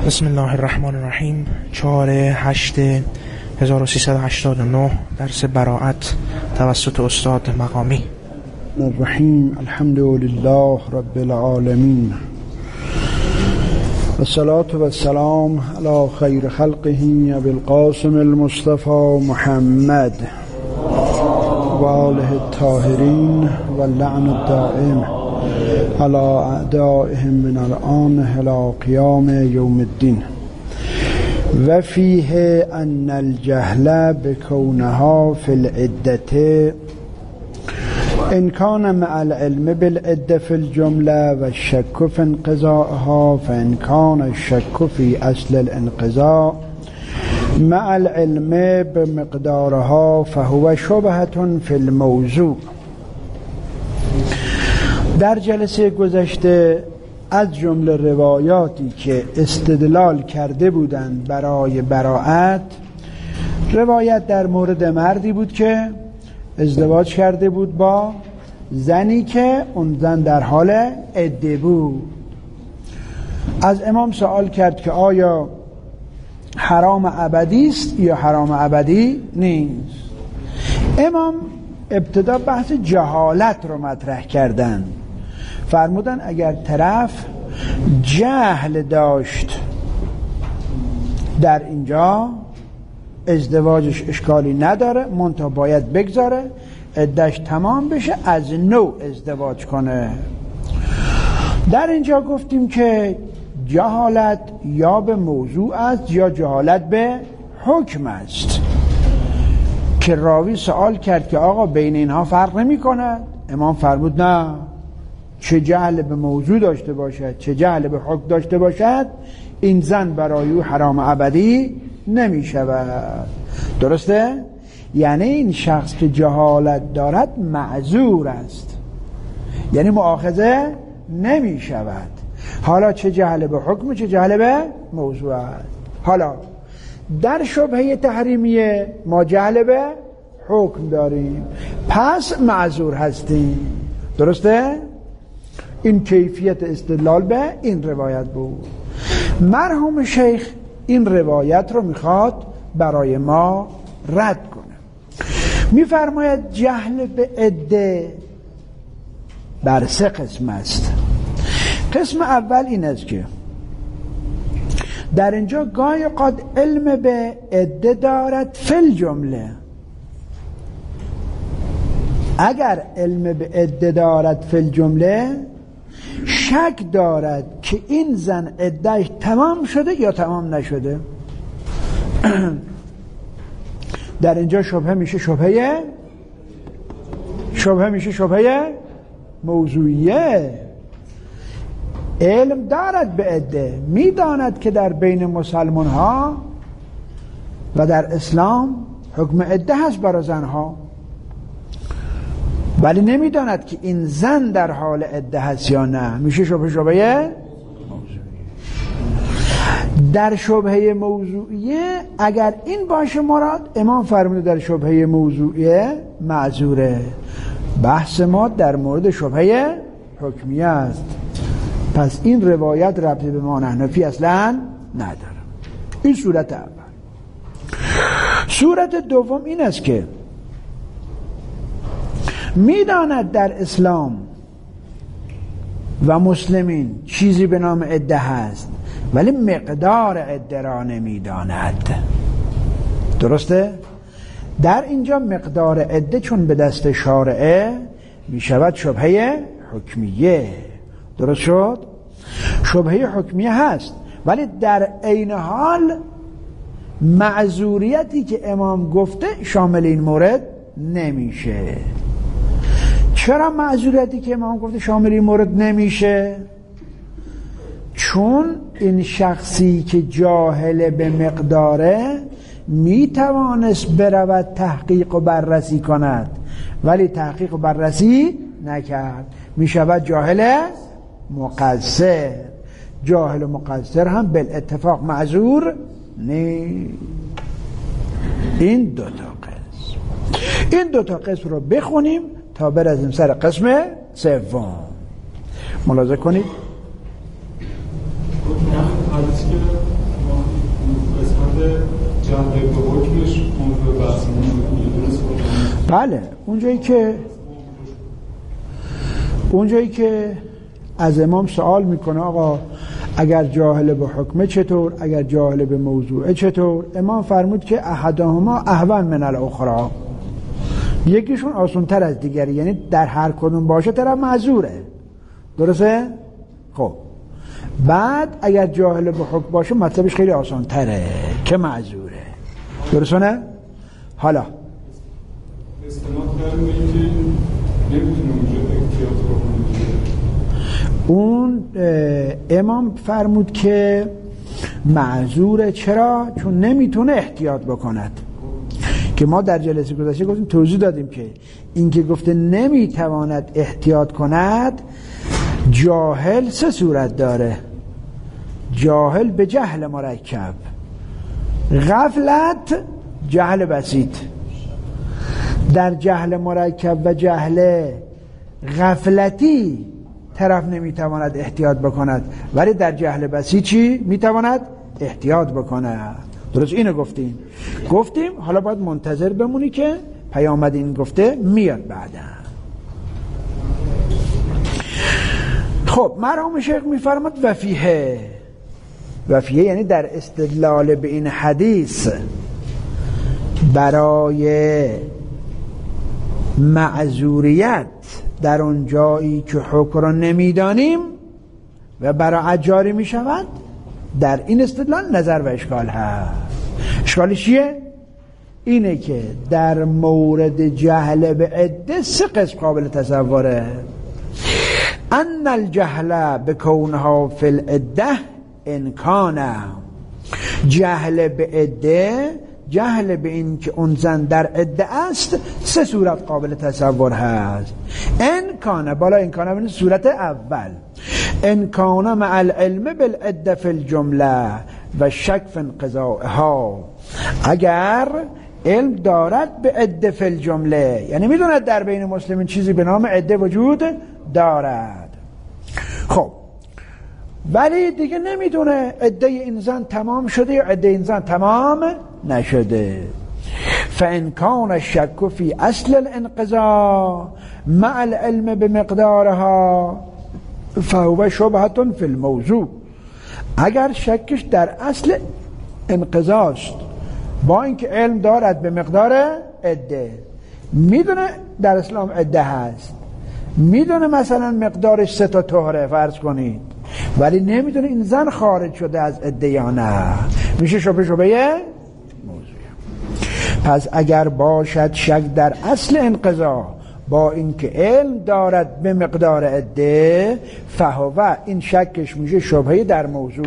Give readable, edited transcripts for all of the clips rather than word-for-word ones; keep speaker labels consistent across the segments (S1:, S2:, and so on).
S1: بسم الله الرحمن الرحیم. 4/8/1389 درس براءت توسط استاد مقامی.
S2: الرحیم. الحمد لله رب العالمین والصلاة والسلام علی خیر خلقه ابی القاسم المصطفى محمد و آله الطاهرین و اللعن الدائم على اعدائهم من الآن الى قیام یوم الدین. و فیه ان الجهل بکونها فی العدة ان کان مع العلم بالعدة فی الجمله و الشک فی انقضائها فان کان الشک فی اصل الانقضاء مع العلم بمقدارها فهو شبهة فی الموضوع. در جلسه گذشته از جمله روایاتی که استدلال کرده بودند برای براءت، روایت در مورد مردی بود که ازدواج کرده بود با زنی که اون زن در حال عده بود. از امام سوال کرد که آیا حرام ابدی است یا حرام ابدی نیست؟ امام ابتدا بحث جهالت رو مطرح کردن، فرمودن اگر طرف جهل داشت در اینجا ازدواجش اشکالی نداره، منتها باید بگذاره عده‌اش تمام بشه از نو ازدواج کنه. در اینجا گفتیم که جهالت یا به موضوع است یا جهالت به حکم است، که راوی سوال کرد که آقا بین اینها فرق نمی کند؟ امام فرمود نه، چه جهل به موضوع داشته باشد چه جهل به حکم داشته باشد این زن برای او حرام ابدی نمی شود. درسته؟ یعنی این شخص که جهالت دارد معذور است، یعنی مؤاخذه نمی شود. حالا چه جهل به حکم چه جهل به موضوع است. حالا در شبهه تحریمیه ما جهل به حکم داریم، پس معذور هستیم. درسته؟ این کیفیت استدلال به این روایت بود. مرحوم شیخ این روایت رو میخواد برای ما رد کنه. میفرماید جهل به عده بر 3 قسم است. قسم اول این است که در اینجا گاهی اوقات علم به عده دارد فی الجمله. اگر علم به عده دارد فی الجمله، شک دارد که این زن عده‌اش تمام شده یا تمام نشده. در اینجا شبهه میشه شبهه موضوعیه. علم دارد به عده، میداند که در بین مسلمان ها و در اسلام حکم عده هست برای زنها، ولی نمیداند که این زن در حال عده هست یا نه. میشه شبهه موضوعیه. در شبهه موضوعیه اگر این باشه مراد، امام فرموده در شبهه موضوعیه معذوره. بحث ما در مورد شبهه حکمیه است، پس این روایت ربطی به ما حنفی اصلا نداره. این صورت اول. صورت دوم این است که میداند در اسلام و مسلمین چیزی به نام عده هست، ولی مقدار عده را نمیداند. درسته؟ در اینجا مقدار عده چون به دست شارعه میشود شبهه حکمیه. درست شد؟ شبهه حکمیه هست، ولی در عین حال معذوریتی که امام گفته شامل این مورد نمیشه. چرا معذوریتی که امام گفته شامل این مورد نمیشه؟ چون این شخصی که جاهل به مقداره میتوانست برود تحقیق و بررسی کند، ولی تحقیق و بررسی نکرد، میشود جاهل مقصر. جاهل و مقصر هم بالاتفاق معذور نیست. این 2 قسم. این 2 قسم رو بخونیم تا برسیم سر قسم سوم. ملاحظه کنید.
S3: حدیثی که
S2: بله اونجایی که از امام سوال میکنه آقا اگر جاهل به حکمه چطور، اگر جاهل به موضوعه چطور، امام فرمود که احدهما اهون من الاخری، یکیشون آسان تر از دیگری، یعنی در هر کدوم باشه طرف معذوره. درسته؟ خب بعد اگر جاهل به حکم باشه مطلبش خیلی آسان تره که معذوره. درسته نه؟ حالا
S3: استناد کردیم که نمیتونه اونجا احتیاط بکنه.
S2: اون امام فرمود که معذوره. چرا؟ چون نمیتونه احتیاط بکند، که ما در جلسه گذشته گفتیم توضیح دادیم که این که گفته نمیتواند احتیاط کند، جاهل سه صورت داره. جاهل به جهل مرکب، غفلت، جهل بسیط. در جهل مرکب و جهل غفلتی طرف نمیتواند احتیاط بکند، ولی در جهل بسیطی میتواند احتیاط بکند. درست اینو گفتیم حالا باید منتظر بمونی که پیامد این گفته میاد بعدا. خب مرحوم شیخ میفرماد وفیه یعنی در استدلال به این حدیث برای معذوریت در اون جایی که حکم را نمیدانیم و برای جاری می شود، در این استدلال نظر و اشکال هست. اشکالش چیه؟ اینه که در مورد جهل به عده سه قسم قابل تصوره. ان الجهل بکونها فی العده انکان، جهل به عده، جهل به این که اون زن در عده است، سه صورت قابل تصور هست. انکان، بالا انکان بینید صورت اول، انکان مع العلم بالعده فی الجمله و شک فی انقضائها، اگر علم دارد به عده فی الجمله، یعنی میدوند در بین مسلمین چیزی به نام عده وجود دارد. خب ولی دیگه نمیدونه عده این زن تمام شده یا عده این زن تمام نشده. فان کان الشک فی اصل الانقضاء مع العلم بمقدارها فهو شبهة فی الموضوع، اگر شکش در اصل انقضاء است با اینکه علم دارد به مقدار عده، میدونه در اسلام عده هست، میدونه مثلا مقدارش 3 تا طهره فرض کنید، ولی نمیدونه این زن خارج شده از عده یا نه، میشه شبهه موضوع. پس اگر باشد شک در اصل انقضا با اینکه علم دارد به مقدار عده، فهو، این شکش میشه شبهه در موضوع.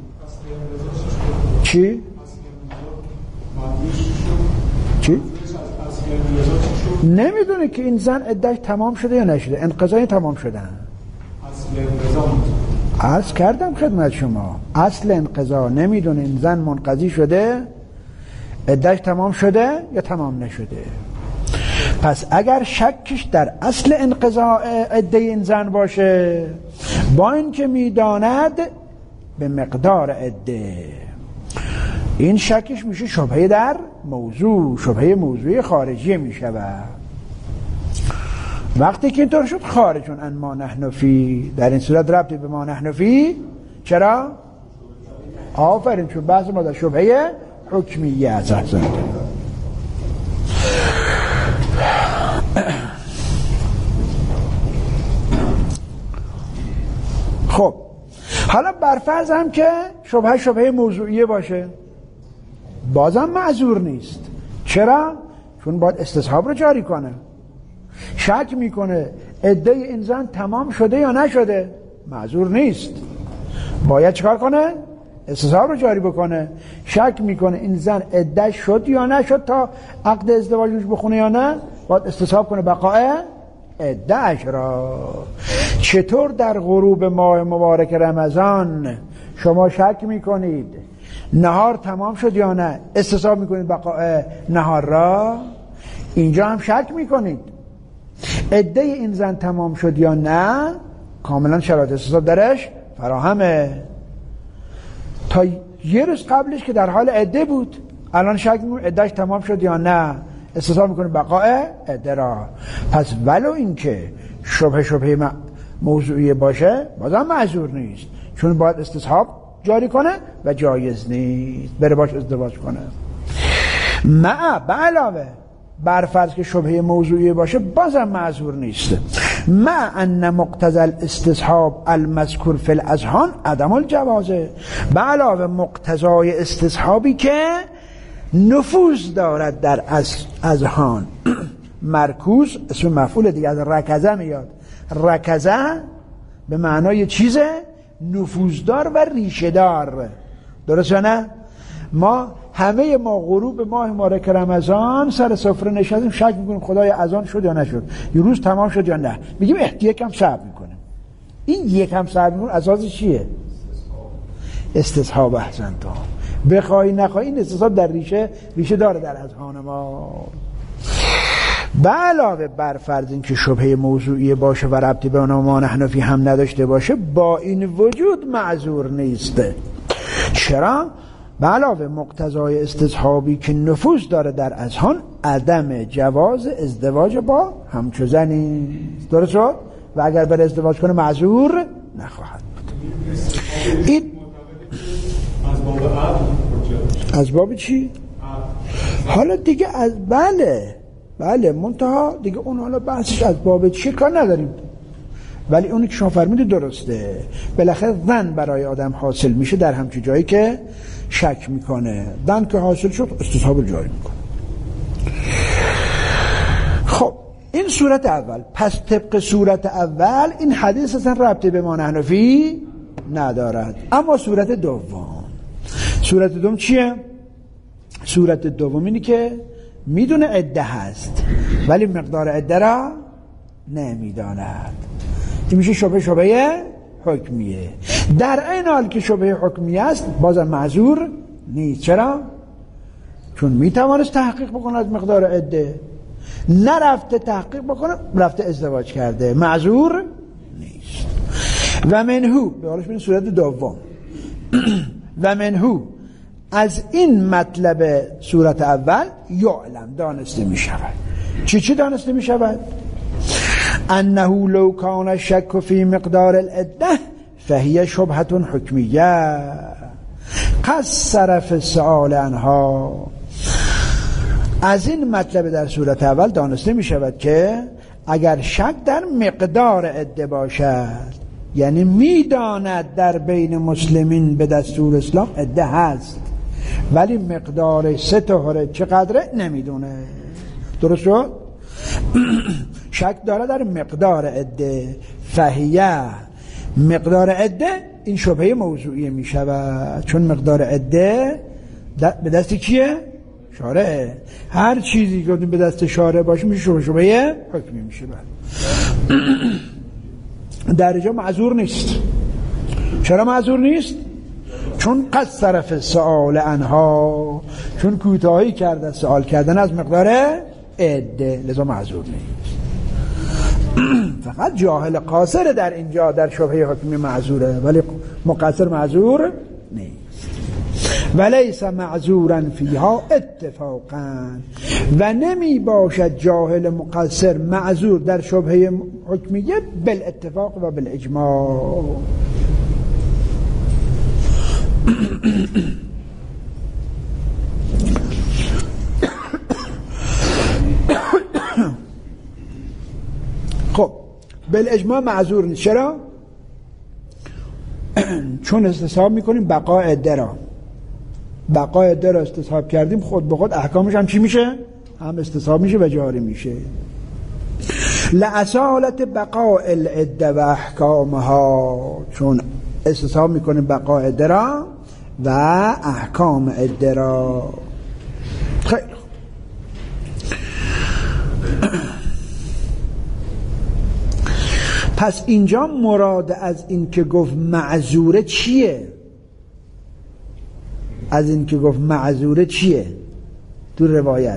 S2: چی؟ نمیدونه که این زن عدهش تمام شده یا نشده، انقضای تمام شدن. عرض کردم خدمت شما اصل انقضا، نمیدونه این زن منقضی شده، عدهش تمام شده یا تمام نشده. پس اگر شکش در اصل انقضا عده این زن باشه با اینکه میداند به مقدار عده، این شکش میشه شبهه در موضوع، شبهه موضوعی خارجی میشود. وقتی که اینطور شد خارجون ان ما نحن فی، در این صورت ربطی به ما نحن فی. چرا؟ آفرین، چون بحث ما در شبهه حکمیه است. خب حالا برفرض هم که شبهه موضوعیه باشه، بازم معذور نیست. چرا؟ چون باید استصحاب رو جاری کنه. شک میکنه عده این زن تمام شده یا نشده، معذور نیست، باید چکار کنه؟ استصحاب رو جاری بکنه. شک میکنه این زن عده شد یا نشد تا عقد ازدواج روش بخونه یا نه، باید استصحاب کنه بقای عده‌اش را. چطور در غروب ماه مبارک رمضان شما شک میکنید نهار تمام شد یا نه، استصحاب میکنید بقای نهار را، اینجا هم شک میکنید عده این زن تمام شد یا نه، کاملا شرایط استصحاب درش فراهمه. تا یه روز قبلش که در حال عده بود، الان شک میکنید عدهش تمام شد یا نه، استصحاب میکنیم بقای عده را. پس ولو اینکه شبهه موضوعی باشه بازم معذور نیست، چون باید استصحاب جاری کنه و جایز نیست بره باش ازدواج کنه. به علاوه بر فرض که شبهه موضوعی باشه بازم معذور نیست. ان مقتضى الاستصحاب المذکور فی الاذهان عدم الجوازه، به علاوه مقتضای استصحابی که نفوذ دارد در اذهان. مرکوز اسم مفعول دیگه از رکزه میاد. رکزه به معنای چیزه نفوذدار و ریشه دار، درسته نه؟ همه ما غروب ماه مبارک رمضان سر سفره نشستیم شک میکنیم خدای اذان شد یا نشد، یه روز تمام شد یا نه، میگیم یکم صبر میکنیم. این یکم صبر میکنیم اساس چیه؟ استصحاب. احسنتم. بخوای نخوای این استصحاب در ریشه داره در اذهان ما. به علاوه بر فرض اینکه شبهه موضوعی باشه و ربطی به ما نحن فی هم نداشته باشه، با این وجود معذور نیست. چرا؟ به علاوه مقتضای استصحابی که نفوذ داره در اذهان عدم جواز ازدواج با همچو زنی، درست شد؟ و اگر بر ازدواج کنه معذور نخواهد بود. این از باب چی؟ حالا دیگه از بله منتها دیگه اون حالا بحثش از باب چی کار نداریم، ولی اونی که شما فرمودید درسته. بالاخره ظن برای آدم حاصل میشه در همچین جایی که شک میکنه. ظن که حاصل شد استصحاب جاری میکنه. خب این صورت اول. پس طبق صورت اول این حدیث اصلا ربطی به ما نحن فی ندارد. اما صورت دوم چیه؟ صورت دوم اینی که میدونه عده هست ولی مقدار عده را نمیداند. این میشه شبهه حکمیه. در این حال که شبهه حکمیه است بازم معذور نیست. چرا؟ چون میتوانست تحقیق بکنه از مقدار عده، نرفته تحقیق بکنه، رفته ازدواج کرده، معذور نیست. و منهو به حالش بین صورت دوم و منهو از این مطلب صورت اول یعلم دانسته می شود. چی دانسته می شود؟ انه لو کان الشک فی مقدار العده فهی شبهة حکمیه قصر فی السؤال عنها. از این مطلب در صورت اول دانسته می شود که اگر شک در مقدار عده باشد، یعنی می داند در بین مسلمین به دستور اسلام عده هست ولی مقدار 3 طهره چقدره نمیدونه، درست شد؟ شک داره در مقدار عده، فهیه مقدار عده این شبهه موضوعی می شود، چون مقدار عده به دست کیه؟ شارعه. هر چیزی که به دست شارع باشه میشه شبهه حکمی میشه. در اینجا معذور نیست. چرا معذور نیست؟ چون قصر فی السؤال عنها، چون کوتاهی کرده سوال کردن از مقدار عده، لذا معذور نیست. فقط جاهل قاصر در اینجا در شبهه حکمی معذوره ولی مقصر معذور نیست. ولیس معذورا فیها اتفاقا، و نمی باشد جاهل مقصر معذور در شبهه حکمیه بالاتفاق و بالاجماع. خب بالاجماع معذور نیست. چرا؟ چون استصحاب میکنیم بقای عده را. بقای عده را استصحاب کردیم، خود به خود احکامش هم چی میشه؟ هم استصحاب میشه و جاری میشه. لأصالت بقاء العده و احکامها، چون استصحاب میکنیم بقای عده را و احکام عده را. خیلی پس اینجا مراد از این که گفت معذوره چیه؟ از این که گفت معذوره چیه؟ تو روایت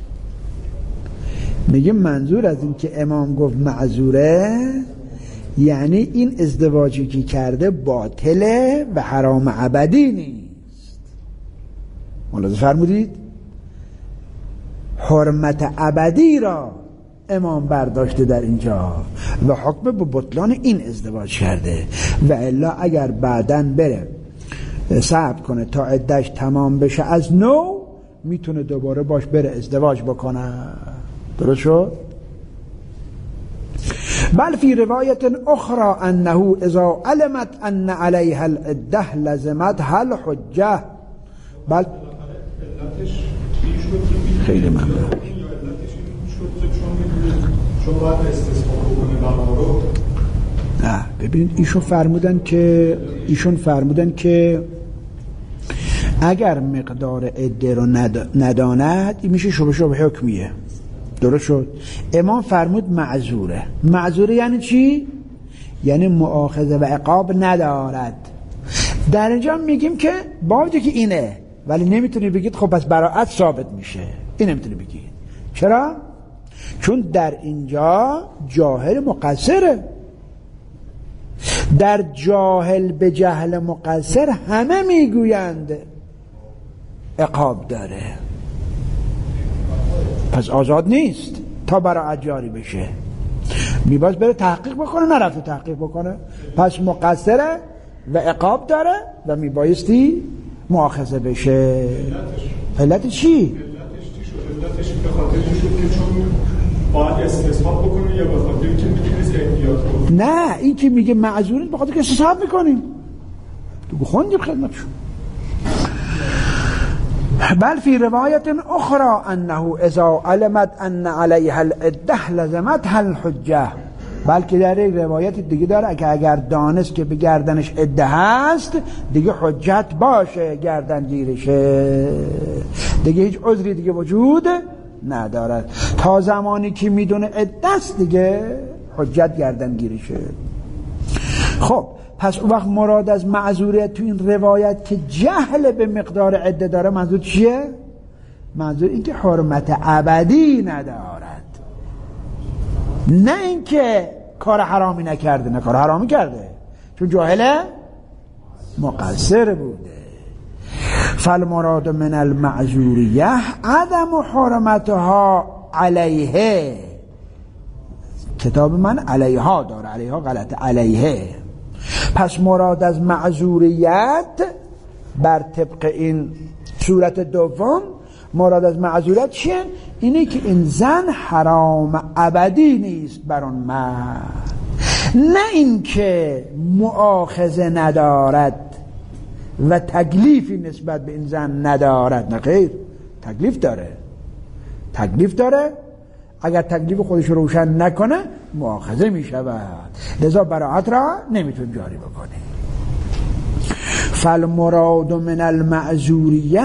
S2: میگه منظور از این که امام گفت معذوره یعنی این ازدواجی که کرده باطله و حرام ابدی نیست. ملاحظه فرمودید؟ حرمت ابدی را امام برداشته در اینجا و حکم به بطلان این ازدواج کرده، و الا اگر بعدن بره صبر کنه تا عدهش تمام بشه از نو، میتونه دوباره باش بره ازدواج بکنه. درست شد؟ بل فی روایت اخرى انه اذا علمت ان علیها العده لزمتها الحجه. بل خیلی ممنون. نه ببینید ایشون فرمودن که اگر مقدار عده رو نداند این میشه شبه حکمیه. درست شد؟ امام فرمود معذوره. معذوره یعنی چی؟ یعنی مؤاخذه و عقاب ندارد. در اینجا میگیم که با وجود که اینه، ولی نمیتونی بگید خب پس براءت ثابت میشه. این نمیتونی بگید. چرا؟ چون در اینجا جاهل مقصره. در جاهل به جهل مقصر همه میگویند عقاب داره، پس آزاد نیست تا براءت جاری بشه. میباز بره تحقیق بکنه، نرفته تحقیق بکنه، پس مقصره و عقاب داره و میبایستی مؤاخذه بشه. علت چی؟
S3: علتش به خاطر شد که چون باید استصحاب بکنه یا به خاطر که میتونست احتیاط بکنه؟
S2: نه، این که میگه معذوری به خاطر که استصحاب میکنیم. تو خوندیم خدمتشون. بل فی روایت اخرى انه اذا علمت ان علیها العده لزمتها الحجه. بلکه در یک روایت دیگه داره که اگر دانست که به گردنش عده هست دیگه حجت باشه، گردن گیرشه، دیگه هیچ عذری دیگه وجود ندارد. تا زمانی که میدونه عده است دیگه حجت گردن گیرشه. خب پس اون وقت مراد از معذوریت تو این روایت که جهل به مقدار عده داره منظور چیه؟ منظور این که حرمت ابدی ندارد، نه اینکه کار حرامی نکرده. نه، کار حرامی کرده چون جاهل مقصر بوده. فالمراد من المعذوریه عدم حرمتها علیه. کتاب من علیها داره، علیها غلط، علیه. پس مراد از معذوریت بر طبق این صورت دوم، مراد از معذوریت چیه؟ اینه که این زن حرام ابدی نیست بر اون مرد، نه اینکه مؤاخذه ندارد و تکلیفی نسبت به این زن ندارد. نه خیر، تکلیف داره. اگر تکلیف خودش روشن نکنه مؤاخذه می شود، لذا براءت را نمیتون جاری بکنه. فالمراد من المعذوریه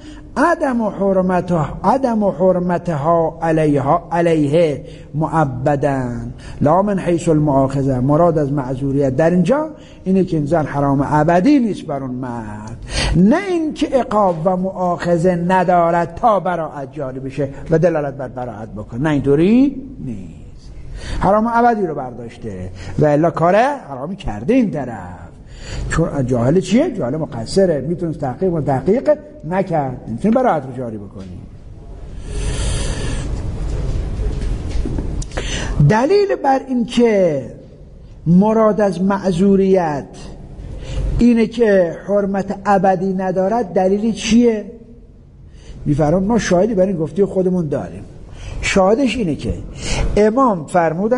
S2: عدم حرمتها علیه مؤبدا لا من حیث المؤاخذه. مراد از معذوریت در اینجا اینه که این زن حرام ابدی نیست بر اون مرد، نه اینکه عقاب و مؤاخذه ندارد تا براءت جاری بشه و دلالت بر براءت بکنه. نه، اینطوری نیست. حرام ابدی رو برداشته و الا کار حرامی کرده این طرف. چون جاهل چیه؟ جاهل مقصره، میتونست تحقیق نکرد، نمیتونه براءت رو جاری بکنی. دلیل بر این که مراد از معذوریت اینه که حرمت ابدی ندارد دلیلی چیه؟ میفرمان ما شاهدی برای این گفته خودمون داریم. شاهدش اینه که امام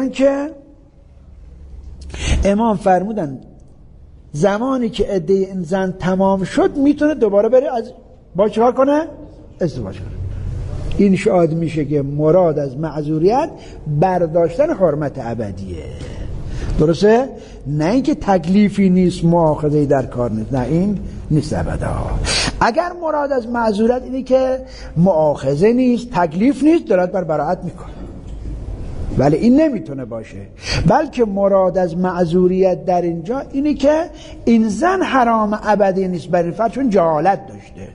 S2: فرمودن زمانی که عده این زن تمام شد میتونه دوباره بره با چیکار کنه؟ ازدواج کنه. این شاهد میشه که مراد از معذوریت برداشتن حرمت ابدیه. درسته؟ نه اینکه تکلیفی نیست، مؤاخذه‌ای در کار نیست. نه، این نیست ابدا. اگر مراد از معذوریت اینه که مؤاخذه نیست، تکلیف نیست، دلالت بر براءت میکنه، ولی این نمیتونه باشه. بلکه مراد از معذوریت در اینجا اینه که این زن حرام ابدی نیست بر این فرد چون جهالت داشته.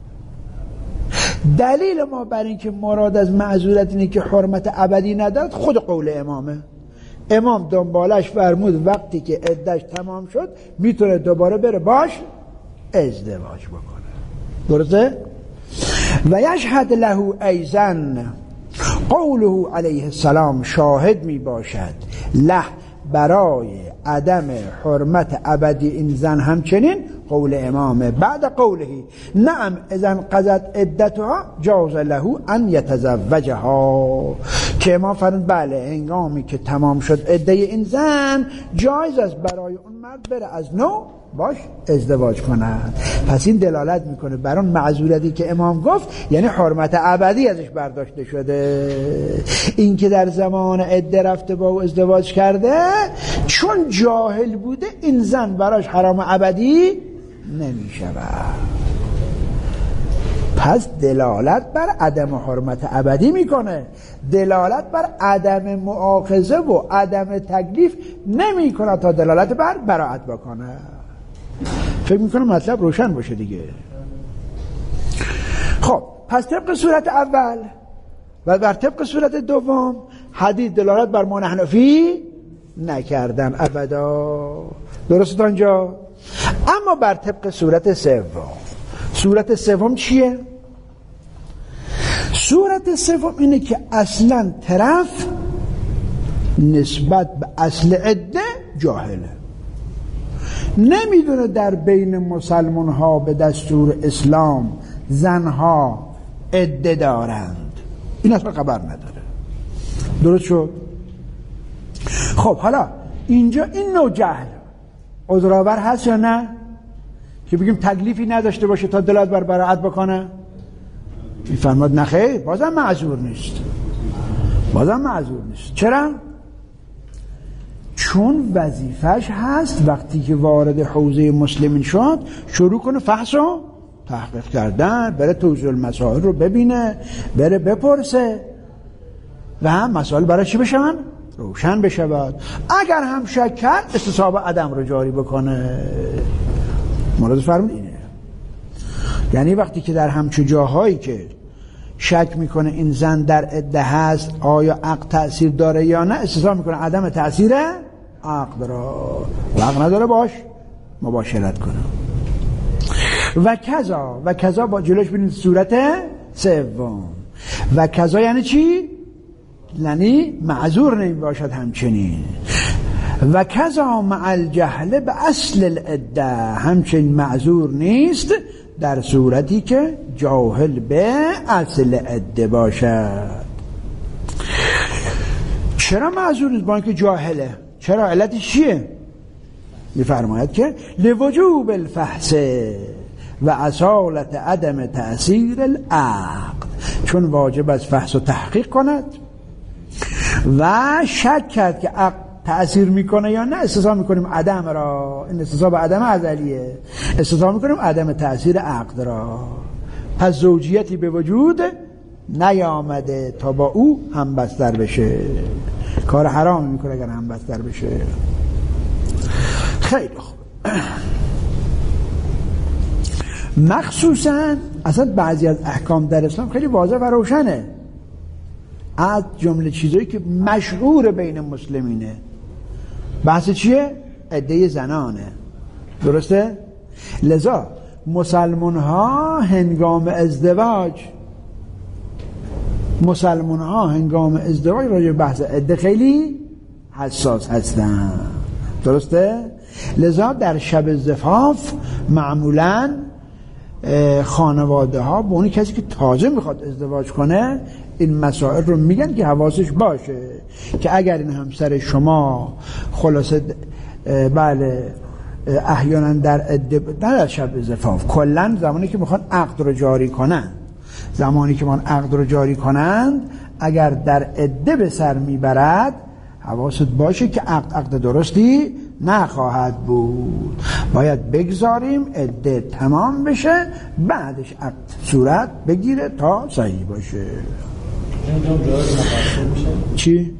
S2: دلیل ما بر این که مراد از معذوریت اینه که حرمت ابدی ندارد خود قول امامه. امام دنبالش فرمود وقتی که عده‌اش تمام شد میتونه دوباره بره باش ازدواج بکنه. درسته؟ و یشهد له ایضا قوله علیه السلام شاهد می باشد له برای عدم حرمت ابدی این زن همچنین قول امامه بعد قوله نعم اذا قضت عدتها جاز له ان یتزوجها که امام فرمود بله هنگامی که تمام شد عده این زن جایز است برای اون مرد بره از نو باش ازدواج کند. پس این دلالت میکنه بر اون معذورتی که امام گفت، یعنی حرمت ابدی ازش برداشته شده. این که در زمان عده رفته با او ازدواج کرده چون جاهل بوده این زن براش حرام ابدی نمیشود. پس دلالت بر عدم حرمت ابدی میکنه، دلالت بر عدم مؤاخذه و عدم تکلیف نمیکنه تا دلالت بر براءت بکنه. فکر میکنم مطلب روشن باشه دیگه. خب پس طبق صورت اول و بر طبق صورت دوم حدیث دلالت بر ما نحنفی نکردن ابدا، درست تا اینجا؟ اما بر طبق صورت سوم، صورت سوم چیه؟ صورت سوم اینه که اصلا طرف نسبت به اصل عده جاهله، نمیدونه در بین مسلمان ها به دستور اسلام زنها عده دارند، این اصلا خبر نداره. درست شد؟ خب حالا اینجا این نوع جهل عذرآور هست یا نه؟ که بگیم تکلیفی نداشته باشه تا دلالت بر براءت بکنه؟ میفرماد نخیر، بازم معذور نیست، بازم معذور نیست. چرا؟ چون وظیفش هست وقتی که وارد حوزه مسلمین شد شروع کنه فحص و تحقیق کردن، بره توضیح المسائل رو ببینه، بره بپرسه و هم مسائل برای چی بشن؟ روشن بشود. اگر هم شک کرد استصحاب عدم رو جاری بکنه. مراد فرمود اینه، یعنی وقتی که در همچون جاهایی که شک میکنه این زن در عده هست آیا عقد تأثیر داره یا نه، استصحاب میکنه عدم تأثیر عقد را، عقد نداره باش مباشرت کنه. و کذا با جلوش ببینید صورت سوم. و کذا یعنی چی؟ یعنی معذور نمی باشد همچنین. و کذا مع الجهل به اصل العده، همچنین معذور نیست در صورتی که جاهل به اصل عده باشد. چرا معذور نیست با اینکه جاهله؟ چرا؟ علتش چیه؟ میفرماید که لوجوب الفحص و اصالت عدم تأثیر العقد، چون واجب از فحص و تحقیق کند و شک کرد که عقد تأثیر میکنه یا نه، استصحاب میکنیم عدم را. این استصحاب عدم ازلیه، استصحاب میکنیم عدم تأثیر عقد را. پس زوجیتی به وجود نیامده تا با او هم بستر بشه، کار حرام میکنه اگر هم بستر بشه. خیلی خوب. مخصوصا اصلا بعضی از احکام در اسلام خیلی واضح و روشنه، از جمله چیزایی که مشهور بین مسلمینه. بحث چیه؟ عده زنانه، درسته؟ لذا مسلمان ها هنگام ازدواج راجع بحث عده خیلی حساس هستن، درسته؟ لذا در شب زفاف معمولاً خانواده ها به اون کسی که تازه میخواد ازدواج کنه این مسائل رو میگن که حواسش باشه که اگر این همسر شما خلاصه بله احیانا در عده، نه در شب زفاف، کلا زمانی که میخوان عقد رو جاری کنند اگر در عده به سر میبرد حواست باشه که عقد درستی نخواهد بود. باید بگذاریم عده تمام بشه بعدش عقد صورت بگیره تا صحیح باشه. چی؟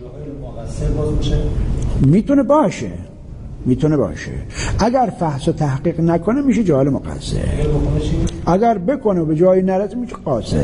S2: میتونه باشه اگر فحص و تحقیق نکنه میشه جاهل مقصر، اگر بکنه به جایی نرسه میشه قاصر.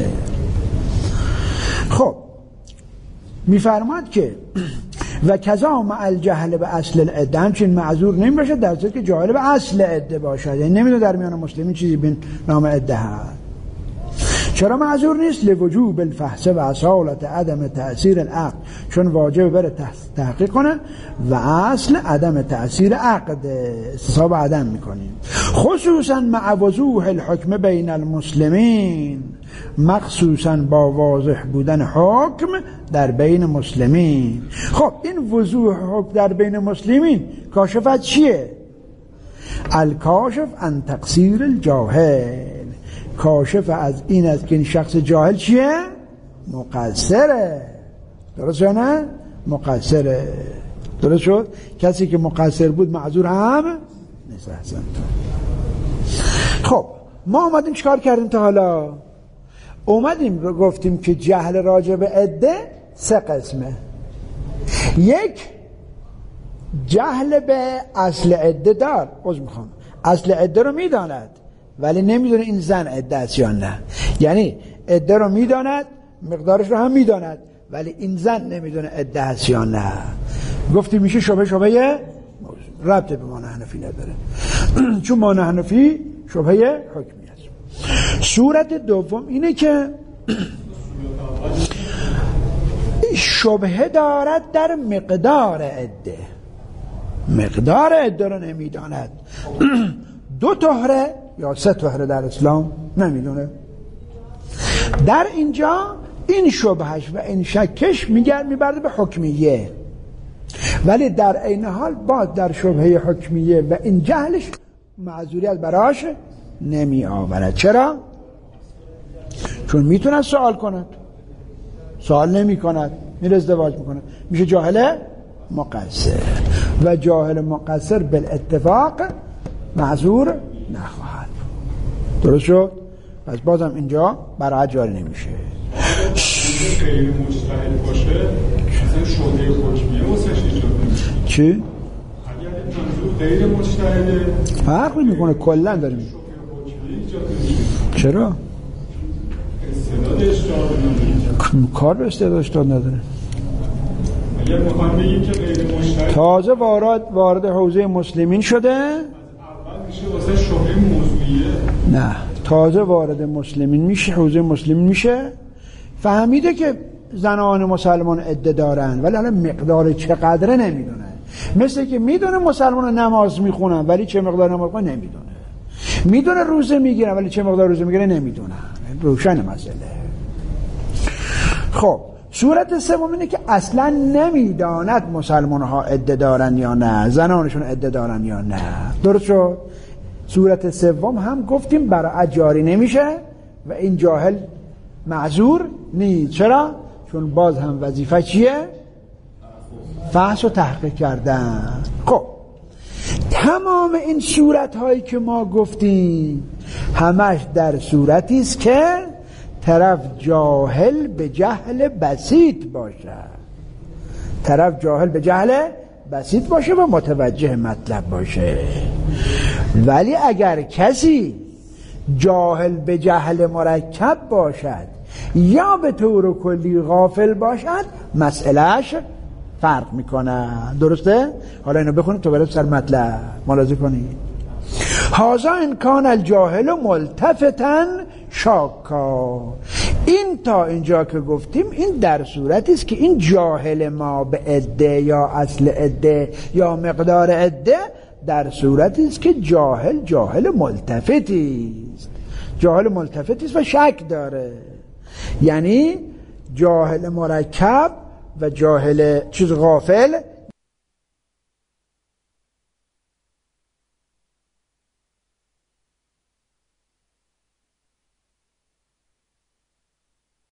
S2: خب میفرماد که و کذا مع الجهل به اصل العده، همچنین معذور نمی باشه در صورتی که جاهل به اصل عده باشد، یعنی نمیدونه در میان مسلمین چیزی به نام عده هست. چرا معذور نیست؟ لوجوب الفحص و اصالت عدم تأثیر العقد، چون واجب بره تحقیق کنه و اصل عدم تأثیر عقد حساب عدم میکنیم. خصوصا مع وضوح الحکم بین المسلمین، مخصوصا با واضح بودن حکم در بین مسلمین. خب این وضوح حکم در بین مسلمین کاشفت چیه؟ الکاشف عن تقصیر الجاهل، کاشف از این است که این شخص جاهل چیه؟ مقصره. درست یا نه؟ مقصره. درست شد؟ کسی که مقصر بود معذور هم نیست. احسن. خب ما اومدیم چیکار کردیم تا حالا؟ اومدیم گفتیم که جهل راجع به عده 3 قسمه. یک، جهل به اصل عده دار، اصل عده رو میداند ولی نمیدونه این زن عده است یا نه. یعنی عده رو میداند، مقدارش رو هم میداند، ولی این زن نمیدونه عده است یا نه. گفتیم میشه شبهه ربط به مانع حنفی نداره چون مانع حنفی شبهه حکمی است. صورت دوم اینه که شبهه دارد در مقدار عده، مقدار عده رو نمیداند. 2 طهره یا 3 طهره در اسلام نمیدونه. در اینجا این شبهش و این شکش میبرده به حکمیه، ولی در عین حال باز در شبهه حکمیه و این جهلش معذوریت براش نمی آورد. چرا؟ چون میتونه سوال کند، سوال نمی کند، میره ازدواج میکنه، میشه جاهل مقصر و جاهل مقصر بالاتفاق معذور نخواهد. درست شد؟ پس بازم اینجا برای جاری نمیشه.
S3: غیر مجتهد باشه اصلا شبهه حکمیه واسش ایجاد نمیشه.
S2: چی؟
S3: اگر منظور غیر مجتهده
S2: فرق میکنه، کلا داریم
S3: شبهه حکمیه ایجاد نمیشه.
S2: چرا؟
S3: استعدادش نداره،
S2: کار به استعدادش نداره.
S3: اگر میخوایم بگیم که غیر مجتهد
S2: تازه وارد حوزه مسلمین شده،
S3: اول میشه واسه شبهه موضوعیه.
S2: نه، تازه وارد مسلمین میشه، حوزه مسلمین میشه، فهمیده که زنان مسلمان عده دارن ولی حالا مقدار چقدره نمیدونه. مثل که میدونه مسلمان نماز میخونن ولی چه مقدار نماز میخونن نمیدونه، میدونه روزه میگیرن ولی چه مقدار روزه میگیرن نمیدونه. روشن مسئله. خب صورت سوم اینه که اصلا نمیداند مسلمان ها عده دارن یا نه، زنانشون عده دارن یا نه. درست شد؟ صورت سوم هم گفتیم برای جاری نمیشه و این جاهل معذور نیست. چرا؟ چون باز هم وظیفه چیه؟ فحص و تحقیق کردن. خب تمام این صورت هایی که ما گفتیم همش در صورتی است که طرف جاهل به جهل بسیط باشه، طرف جاهل به جهل بسیط باشه و متوجه مطلب باشه. ولی اگر کسی جاهل به جهل مرکب باشد یا به طور کلی غافل باشد مسئلهش فرق میکنه. درسته؟ حالا اینو بخونید تو برید سر مطلب ملاحظه کنید. هذا ان کان الجاهل ملتفتا شاکا. این تا اینجا که گفتیم این در صورتی است که این جاهل ما به عده یا اصل عده یا مقدار عده در صورتی است که جاهل ملتفتی است، جاهل ملتفتی است و شک داره. یعنی جاهل مرکب و جاهل غافل